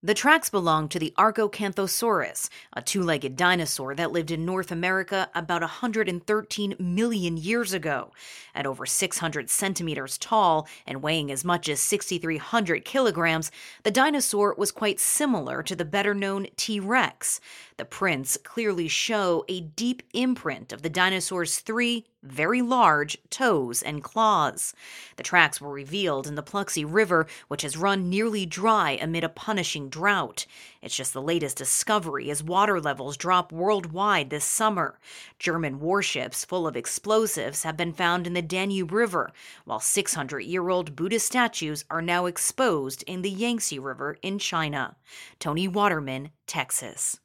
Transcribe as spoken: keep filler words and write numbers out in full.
The tracks belong to the Argocanthosaurus, a two-legged dinosaur that lived in North America about one hundred thirteen million years ago. At over six hundred centimeters tall and weighing as much as six thousand three hundred kilograms, the dinosaur was quite similar to the better-known T. rex. The prints clearly show a deep imprint of the dinosaur's three very large toes and claws. The tracks were revealed in the Pluxee River, which has run nearly dry amid a punishing drought. It's just the latest discovery as water levels drop worldwide this summer. German warships full of explosives have been found in the Danube River, while six hundred year old Buddhist statues are now exposed in the Yangtze River in China. Tony Waterman, Texas.